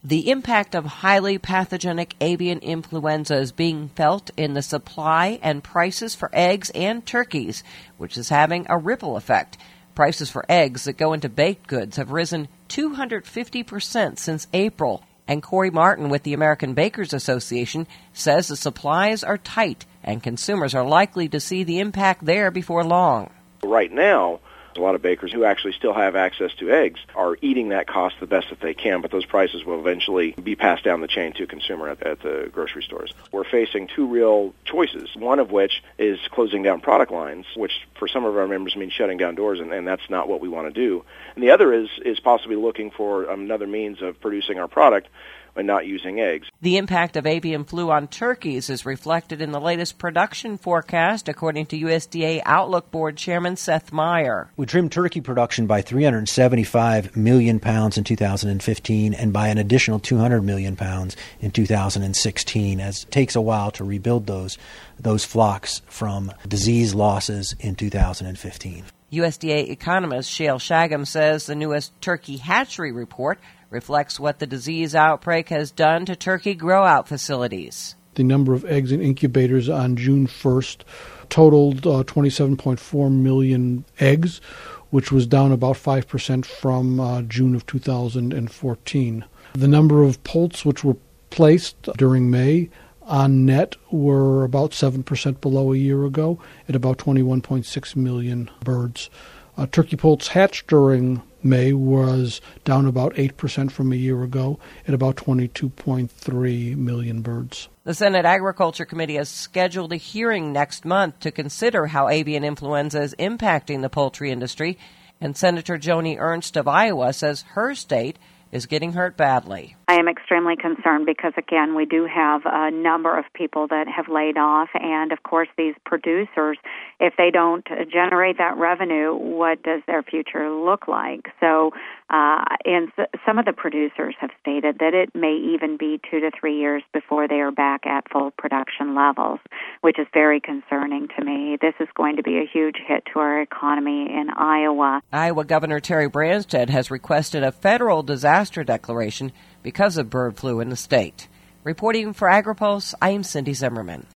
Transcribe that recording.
The impact of highly pathogenic avian influenza is being felt in the supply and prices for eggs and turkeys, which is having a ripple effect. Prices for eggs that go into baked goods have risen 250% since April. And Corey Martin with the American Bakers Association says the supplies are tight and consumers are likely to see the impact there before long. Right now, a lot of bakers who actually still have access to eggs are eating that cost the best that they can, but those prices will eventually be passed down the chain to a consumer at the grocery stores. We're facing two real choices, one of which is closing down product lines, which for some of our members means shutting down doors, and that's not what we want to do. And the other is possibly looking for another means of producing our product and not using eggs. The impact of avian flu on turkeys is reflected in the latest production forecast, according to USDA Outlook Board Chairman Seth Meyer. We trimmed turkey production by 375 million pounds in 2015 and by an additional 200 million pounds in 2016, as it takes a while to rebuild those flocks from disease losses in 2015. USDA economist Shale Shagam says the newest turkey hatchery report reflects what the disease outbreak has done to turkey grow-out facilities. The number of eggs in incubators on June 1st totaled 27.4 million eggs, which was down about 5% from June of 2014. The number of poults which were placed during May on net were about 7% below a year ago at about 21.6 million birds. Turkey poults hatched during May was down about 8% from a year ago at about 22.3 million birds. The Senate Agriculture Committee has scheduled a hearing next month to consider how avian influenza is impacting the poultry industry, and Senator Joni Ernst of Iowa says her state is getting hurt badly. I am extremely concerned because, again, we do have a number of people that have laid off, and, of course, these producers, if they don't generate that revenue, what does their future look like? So, and some of the producers have stated that it may even be 2 to 3 years before they are back at full production levels, which is very concerning to me. This is going to be a huge hit to our economy in Iowa. Iowa Governor Terry Branstad has requested a federal disaster declaration because of bird flu in the state. Reporting for AgriPulse, I am Cindy Zimmerman.